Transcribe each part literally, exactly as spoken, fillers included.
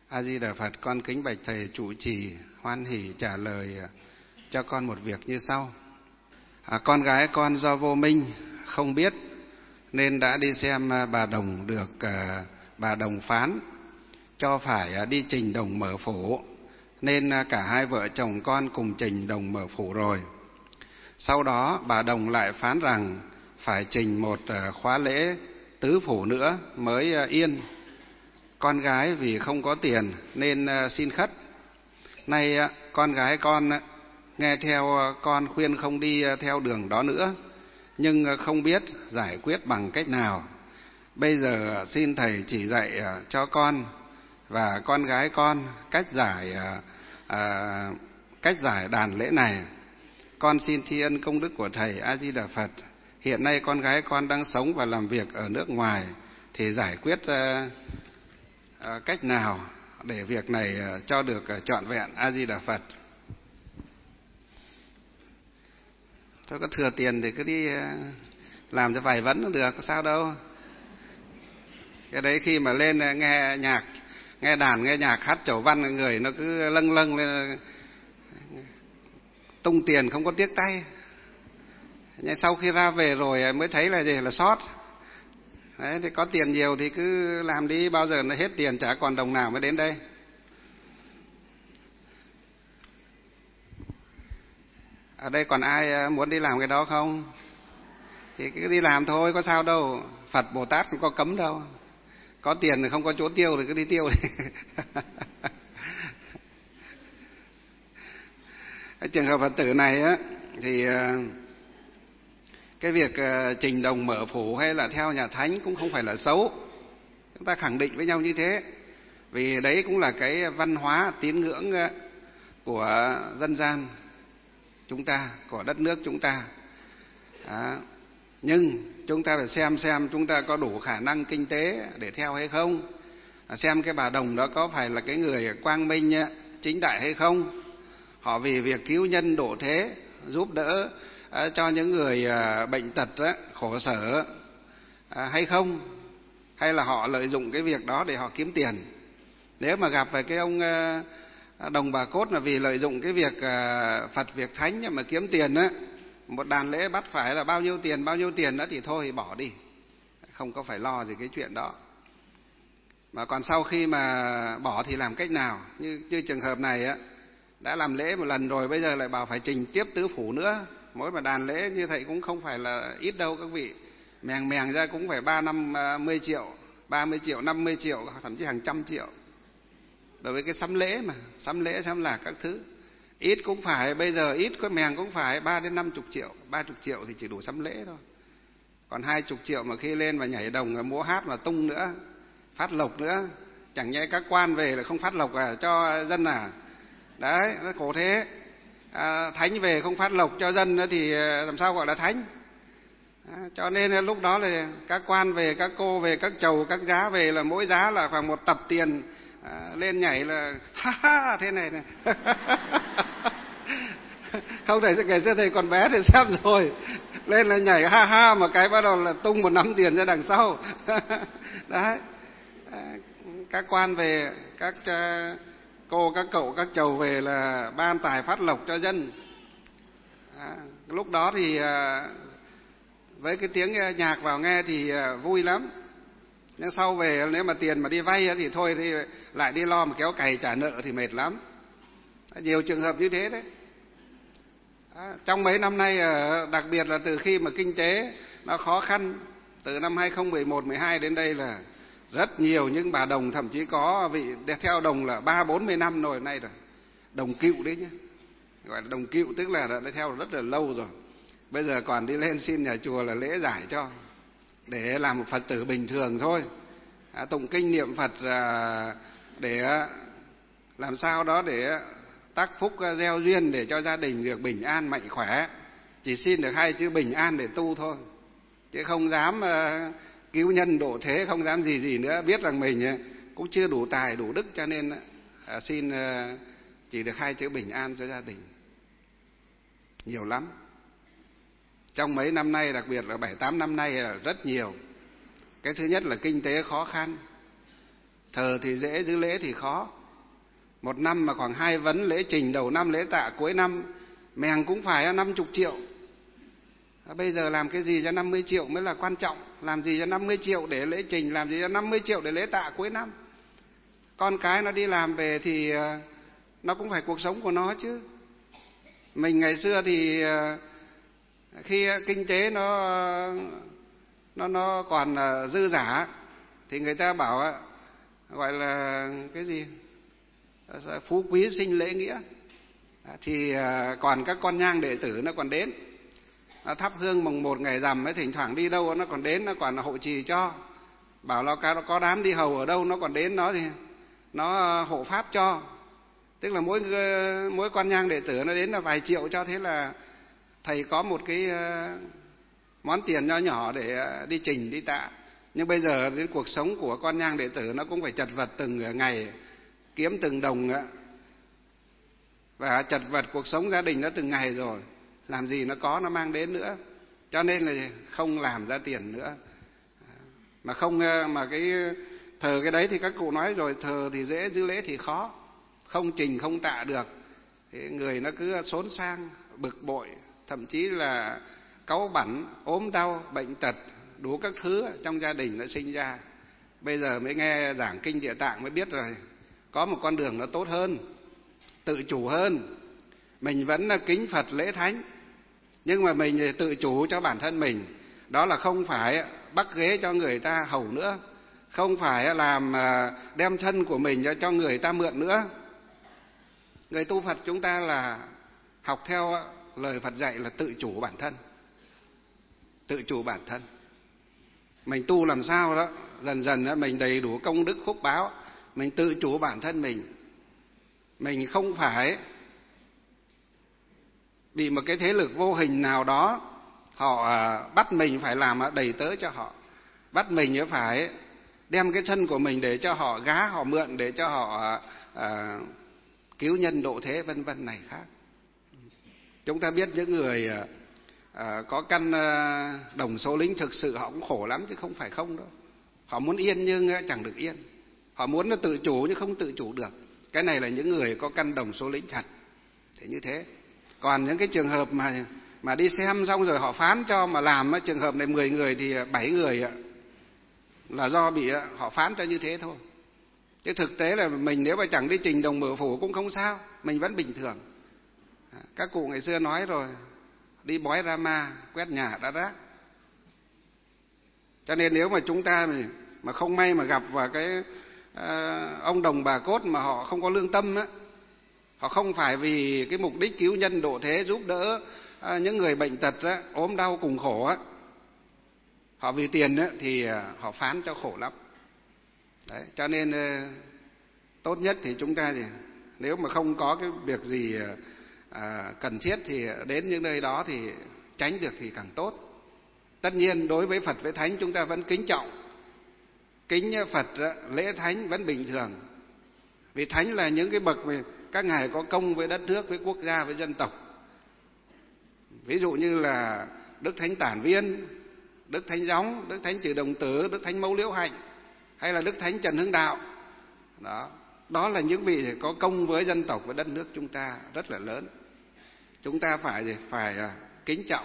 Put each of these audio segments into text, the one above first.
A Di Đà Phật, con kính bạch thầy trụ trì hoan hỉ trả lời cho con một việc như sau. À, con gái con do vô minh không biết nên đã đi xem bà Đồng được à, bà Đồng phán cho phải đi trình Đồng mở phủ, nên cả hai vợ chồng con cùng trình Đồng mở phủ rồi. Sau đó bà Đồng lại phán rằng phải trình một khóa lễ tứ phủ nữa mới yên. Con gái vì không có tiền nên xin khất. Nay con gái con nghe theo con khuyên không đi theo đường đó nữa, nhưng không biết giải quyết bằng cách nào. Bây giờ xin thầy chỉ dạy cho con và con gái con cách giải à, cách giải đàn lễ này. Con xin tri ân công đức của thầy. A Di Đà Phật. Hiện nay con gái con đang sống và làm việc ở nước ngoài, thì giải quyết uh, uh, cách nào để việc này uh, cho được uh, trọn vẹn. A Di Đà Phật. Thôi có thừa tiền thì cứ đi uh, làm cho vài vấn được, có sao đâu. Cái đấy khi mà lên uh, nghe nhạc, nghe đàn, nghe nhạc hát chầu văn, người nó cứ lâng lâng lên, tung tiền không có tiếc tay. Nhưng sau khi ra về rồi mới thấy là gì là sót. Đấy, thì có tiền nhiều thì cứ làm đi, bao giờ nó hết tiền chả còn đồng nào mới đến đây. Ở đây còn ai muốn đi làm cái đó không? Thì cứ đi làm thôi, có sao đâu. Phật Bồ Tát không có cấm đâu. Có tiền thì không có chỗ tiêu thì cứ đi tiêu đi. Cái trường hợp Phật tử này á, thì cái việc trình Đồng mở phủ hay là theo nhà thánh cũng không phải là xấu. Chúng ta khẳng định với nhau như thế. Vì đấy cũng là cái văn hóa tín ngưỡng của dân gian chúng ta, của đất nước chúng ta. Đó. Nhưng chúng ta phải xem xem chúng ta có đủ khả năng kinh tế để theo hay không. Xem cái bà Đồng đó có phải là cái người quang minh chính đại hay không. Họ vì việc cứu nhân độ thế, giúp đỡ cho những người bệnh tật khổ sở hay không, hay là họ lợi dụng cái việc đó để họ kiếm tiền. Nếu mà gặp phải cái ông Đồng Bà Cốt mà vì lợi dụng cái việc Phật việc thánh mà kiếm tiền á, một đàn lễ bắt phải là bao nhiêu tiền bao nhiêu tiền đó thì thôi bỏ đi, không có phải lo gì cái chuyện đó. Mà còn sau khi mà bỏ thì làm cách nào? Như, như trường hợp này á, đã làm lễ một lần rồi, bây giờ lại bảo phải trình tiếp tứ phủ nữa. Mỗi mà đàn lễ như thầy cũng không phải là ít đâu các vị. Mèng mèng ra cũng phải ba năm mươi triệu, ba mươi triệu, năm mươi triệu, thậm chí hàng trăm triệu. Đối với cái sắm lễ mà, sắm lễ sắm lạc các thứ. Ít cũng phải, bây giờ ít có mèng cũng phải ba đến năm chục triệu. Ba chục triệu thì chỉ đủ sắm lễ thôi. Còn hai chục triệu mà khi lên mà nhảy đồng, múa hát mà tung nữa, phát lộc nữa. Chẳng nhẽ các quan về là không phát lộc à, cho dân à? Đấy, nó khổ thế. À, thánh về không phát lộc cho dân thì làm sao gọi là thánh? À, cho nên lúc đó là các quan về, các cô về, các chầu, các giá về là mỗi giá là khoảng một tập tiền. À, lên nhảy là ha ha thế này này. Không thể ngày xưa thầy còn bé thì xem rồi, lên là nhảy ha ha mà cái bắt đầu là tung một nắm tiền ra đằng sau. Đấy, à, các quan về, các uh, cô, các cậu, các chầu về là ban tài phát lộc cho dân. À, lúc đó thì à, với cái tiếng nhạc vào nghe thì à, vui lắm. Nhưng sau về nếu mà tiền mà đi vay thì thôi thì lại đi lo mà kéo cày trả nợ thì mệt lắm. Nhiều trường hợp như thế đấy. À, trong mấy năm nay, đặc biệt là từ khi mà kinh tế nó khó khăn, từ năm hai không một một, mười hai đến đây là rất nhiều những bà Đồng, thậm chí có vị theo Đồng là ba bốn mươi năm rồi nay rồi. Đồng cựu đấy nhé. Gọi là đồng cựu, tức là đã theo rất là lâu rồi. Bây giờ còn đi lên xin nhà chùa là lễ giải cho, để làm một Phật tử bình thường thôi. À, tụng kinh niệm Phật à, để làm sao đó để tác phúc gieo duyên để cho gia đình được bình an mạnh khỏe. Chỉ xin được hai chữ bình an để tu thôi, chứ không dám uh, cứu nhân độ thế, không dám gì gì nữa. Biết rằng mình cũng chưa đủ tài đủ đức, cho nên uh, xin uh, chỉ được hai chữ bình an cho gia đình. Nhiều lắm. Trong mấy năm nay, đặc biệt là bảy tám năm nay là rất nhiều. Cái thứ nhất là kinh tế khó khăn, thờ thì dễ, giữ lễ thì khó. Một năm mà khoảng hai vấn lễ trình, đầu năm lễ tạ, cuối năm mèng cũng phải năm mươi triệu. Bây giờ làm cái gì cho năm mươi triệu mới là quan trọng. Làm gì cho năm mươi triệu để lễ trình, làm gì cho năm mươi triệu để lễ tạ cuối năm. Con cái nó đi làm về thì nó cũng phải cuộc sống của nó chứ. Mình ngày xưa thì khi kinh tế nó nó nó còn dư dả thì người ta bảo gọi là cái gì, phú quý sinh lễ nghĩa, thì còn các con nhang đệ tử nó còn đến, nó thắp hương mồng một ngày rằm ấy, thỉnh thoảng đi đâu nó còn đến, nó còn hộ trì cho, bảo nó có đám đi hầu ở đâu nó còn đến, nó thì nó hộ pháp cho. Tức là mỗi mỗi con nhang đệ tử nó đến là vài triệu cho, thế là thầy có một cái món tiền nho nhỏ để đi trình đi tạ. Nhưng bây giờ đến cuộc sống của con nhang đệ tử nó cũng phải chật vật từng ngày, kiếm từng đồng, và chật vật cuộc sống gia đình nó từng ngày rồi, làm gì nó có nó mang đến nữa. Cho nên là không làm ra tiền nữa. Mà không mà cái thờ cái đấy thì các cụ nói rồi, thờ thì dễ giữ lễ thì khó. Không trình không tạ được thì người nó cứ xốn sang, bực bội, thậm chí là cáu bẳn, ốm đau, bệnh tật, đủ các thứ trong gia đình nó sinh ra. Bây giờ mới nghe giảng kinh Địa Tạng mới biết rồi, có một con đường nó tốt hơn, tự chủ hơn. Mình vẫn là kính Phật lễ Thánh, nhưng mà mình tự chủ cho bản thân mình. Đó là không phải bắt ghế cho người ta hầu nữa, không phải làm đem thân của mình cho người ta mượn nữa. Người tu Phật chúng ta là học theo lời Phật dạy là tự chủ bản thân. Tự chủ bản thân. Mình tu làm sao đó, dần dần mình đầy đủ công đức phúc báo, mình tự chủ bản thân mình. Mình không phải bị một cái thế lực vô hình nào đó họ bắt mình phải làm đầy tớ cho họ, bắt mình phải đem cái thân của mình để cho họ gá, họ mượn, để cho họ à, cứu nhân độ thế vân vân này khác. Chúng ta biết những người à, có căn đồng số lính thực sự họ cũng khổ lắm chứ không phải không đâu. Họ muốn yên nhưng chẳng được yên, họ muốn nó tự chủ nhưng không tự chủ được. Cái này là những người có căn đồng số lính thật thì như thế. Còn những cái trường hợp mà mà đi xem xong rồi họ phán cho mà làm, trường hợp này mười người thì bảy người là do bị họ phán cho như thế thôi. Chứ thực tế là mình nếu mà chẳng đi trình đồng mở phủ cũng không sao, mình vẫn bình thường. Các cụ ngày xưa nói rồi, đi bói Rama, quét nhà đã rác. Cho nên nếu mà chúng ta mà không may mà gặp vào cái uh, ông đồng bà cốt mà họ không có lương tâm á, họ không phải vì cái mục đích cứu nhân độ thế, giúp đỡ uh, những người bệnh tật á, ốm đau cùng khổ á, họ vì tiền á, thì uh, họ phán cho khổ lắm. Đấy, cho nên uh, tốt nhất thì chúng ta thì nếu mà không có cái việc gì uh, À, cần thiết thì đến những nơi đó thì tránh được thì càng tốt. Tất nhiên đối với Phật với Thánh chúng ta vẫn kính trọng, kính Phật lễ Thánh vẫn bình thường. Vì Thánh là những cái bậc mà các ngài có công với đất nước, với quốc gia, với dân tộc. Ví dụ như là Đức Thánh Tản Viên, Đức Thánh Gióng, Đức Thánh Trừ Đồng Tử, Đức Thánh Mẫu Liễu Hạnh, hay là Đức Thánh Trần Hưng Đạo. Đó, đó là những vị có công với dân tộc và đất nước chúng ta rất là lớn. Chúng ta phải gì? Phải kính trọng,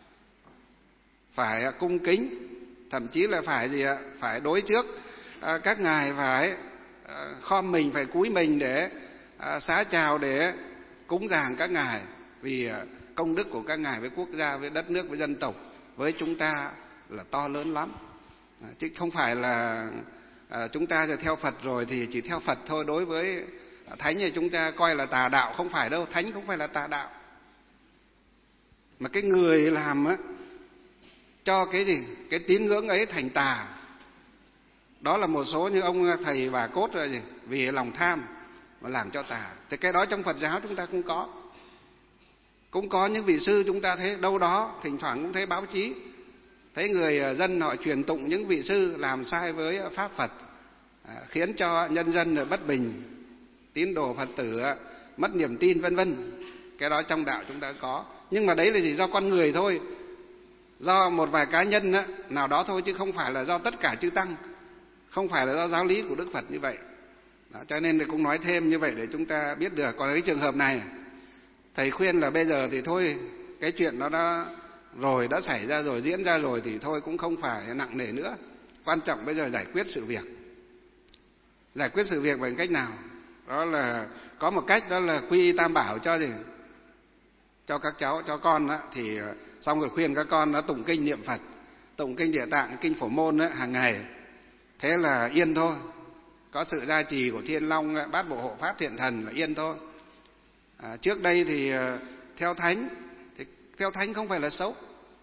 phải cung kính, thậm chí là phải gì ạ? Phải đối trước các ngài phải khom mình, phải cúi mình để xá chào, để cúng dường các ngài, vì công đức của các ngài với quốc gia, với đất nước, với dân tộc, với chúng ta là to lớn lắm. Chứ không phải là chúng ta theo Phật rồi thì chỉ theo Phật thôi. Đối với Thánh thì chúng ta coi là tà đạo, không phải đâu. Thánh không phải là tà đạo, mà cái người làm á cho cái gì, cái tín ngưỡng ấy thành tà. Đó là một số như ông thầy bà cốt rồi gì, vì lòng tham mà làm cho tà. Thì cái đó trong Phật giáo chúng ta cũng có. Cũng có những vị sư chúng ta thấy đâu đó, thỉnh thoảng cũng thấy báo chí, thấy người dân họ truyền tụng những vị sư làm sai với pháp Phật, khiến cho nhân dân bất bình, tín đồ Phật tử mất niềm tin vân vân. Cái đó trong đạo chúng ta có. Nhưng mà đấy là gì? Do con người thôi, do một vài cá nhân nào đó thôi, chứ không phải là do tất cả chư tăng, không phải là do giáo lý của Đức Phật như vậy. Đó, cho nên thì cũng nói thêm như vậy để chúng ta biết được. Còn cái trường hợp này, thầy khuyên là bây giờ thì thôi, cái chuyện đó đã rồi, đã xảy ra rồi, diễn ra rồi thì thôi cũng không phải nặng nề nữa. Quan trọng bây giờ giải quyết sự việc. Giải quyết sự việc bằng cách nào? Đó là có một cách, đó là quy y tam bảo cho gì? Cho các cháu, cho con đó, thì xong rồi khuyên các con nó tụng kinh niệm Phật, tụng kinh Địa Tạng, kinh Phổ Môn đó, hàng ngày. Thế là yên thôi. Có sự gia trì của Thiên Long, Bát Bộ Hộ Pháp Thiện Thần là yên thôi. À, trước đây thì theo thánh, thì theo thánh không phải là xấu.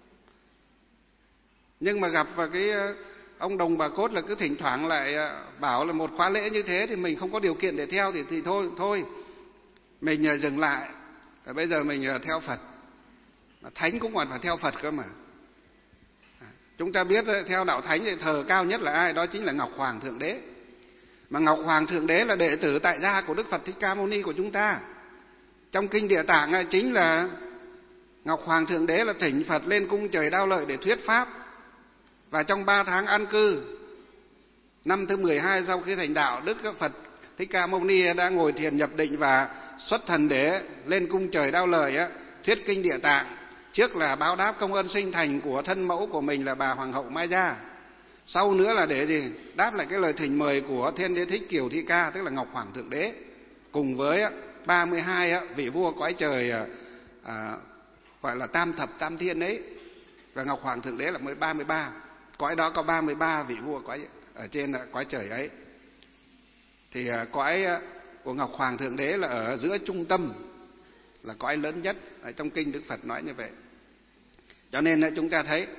Nhưng mà gặp vào cái ông đồng bà cốt là cứ thỉnh thoảng lại bảo là một khóa lễ như thế thì mình không có điều kiện để theo thì, thì thôi, thôi mình dừng lại. Và bây giờ mình theo Phật. Thánh cũng còn phải theo Phật cơ mà. Chúng ta biết theo đạo thánh thì thờ cao nhất là ai? Đó chính là Ngọc Hoàng Thượng Đế. Mà Ngọc Hoàng Thượng Đế là đệ tử tại gia của Đức Phật Thích Ca Mâu Ni của chúng ta. Trong kinh Địa Tạng chính là Ngọc Hoàng Thượng Đế là thỉnh Phật lên cung trời Đao Lợi để thuyết pháp. Và trong ba tháng an cư, năm thứ mười hai sau khi thành đạo, Đức Phật Thích Ca Mâu Ni đã ngồi thiền nhập định và xuất thần để lên cung trời Đao Lợi thuyết kinh Địa Tạng. Trước là báo đáp công ơn sinh thành của thân mẫu của mình là bà Hoàng hậu Mai Gia. Sau nữa là để gì? Đáp lại cái lời thỉnh mời của Thiên Đế Thích Kiều Thi Ca, tức là Ngọc Hoàng Thượng Đế, cùng với ba mươi hai vị vua cõi trời à, gọi là tam thập tam thiên ấy. Và Ngọc Hoàng Thượng Đế là mới ba mươi ba. Cõi đó có ba mươi ba vị vua cõi ở trên cõi trời ấy. Thì cõi của Ngọc Hoàng Thượng Đế là ở giữa trung tâm, là cõi lớn nhất. Ở trong kinh Đức Phật nói như vậy. Cho nên chúng ta thấy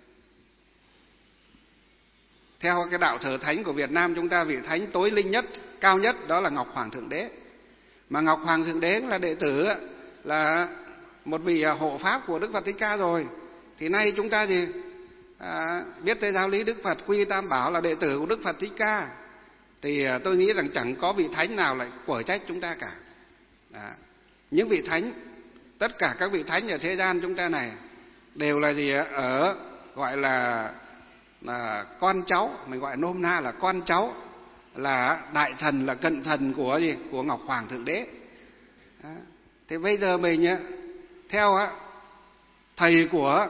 theo cái đạo thờ thánh của Việt Nam chúng ta, vị thánh tối linh nhất, cao nhất đó là Ngọc Hoàng Thượng Đế. Mà Ngọc Hoàng Thượng Đế là đệ tử, là một vị hộ pháp của Đức Phật Thích Ca rồi. Thì nay chúng ta gì à, biết tới giáo lý Đức Phật, quy tam bảo là đệ tử của Đức Phật Thích Ca, thì tôi nghĩ rằng chẳng có vị thánh nào lại quở trách chúng ta cả. À, những vị thánh, tất cả các vị thánh ở thế gian chúng ta này đều là gì? Ở gọi là, là con cháu, mình gọi nôm na là con cháu, là đại thần, là cận thần của gì? Của Ngọc Hoàng Thượng Đế. À, thì bây giờ mình theo á, thầy của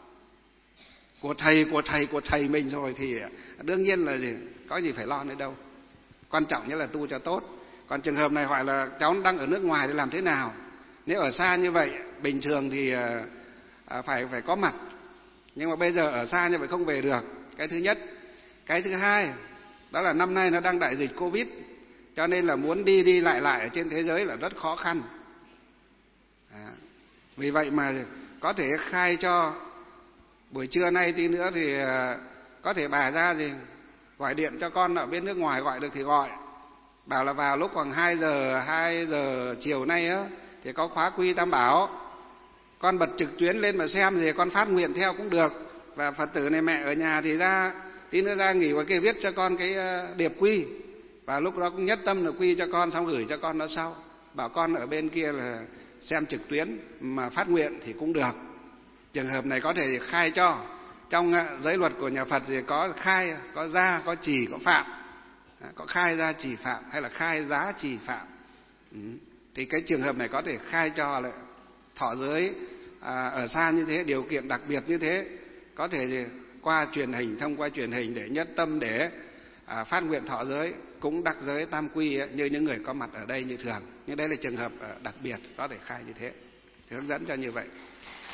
của thầy của thầy của thầy mình rồi thì đương nhiên là gì? Có gì phải lo nữa đâu. Quan trọng nhất là tu cho tốt. Còn trường hợp này gọi là cháu đang ở nước ngoài thì làm thế nào? Nếu ở xa như vậy, bình thường thì à, phải phải có mặt. Nhưng mà bây giờ ở xa như vậy không về được. Cái thứ nhất. Cái thứ hai, đó là năm nay nó đang đại dịch Covid, cho nên là muốn đi đi lại lại ở trên thế giới là rất khó khăn. À, vì vậy mà có thể khai cho buổi trưa nay tí nữa thì có thể bà ra gì gọi điện cho con ở bên nước ngoài, gọi được thì gọi. Bảo là vào lúc khoảng hai giờ, hai giờ chiều nay á, thì có khóa quy tam bảo. Con bật trực tuyến lên mà xem thì con phát nguyện theo cũng được. Và Phật tử này mẹ ở nhà thì ra, tí nữa ra nghỉ ngoài kia viết cho con cái điệp quy. Và lúc đó cũng nhất tâm là quy cho con, xong gửi cho con đó sau. Bảo con ở bên kia là xem trực tuyến mà phát nguyện thì cũng được. Trường hợp này có thể khai cho. Trong giới luật của nhà Phật thì có khai, có gia, có trì, có phạm. Có khai gia trì phạm hay là khai giá trì phạm. Ừ. Thì cái trường hợp này có thể khai cho là thọ giới à, ở xa như thế, điều kiện đặc biệt như thế, có thể qua truyền hình, thông qua truyền hình để nhất tâm để à, phát nguyện thọ giới, cũng đặc giới tam quy ấy, như những người có mặt ở đây như thường. Nhưng đây là trường hợp đặc biệt có thể khai như thế, thì hướng dẫn cho như vậy.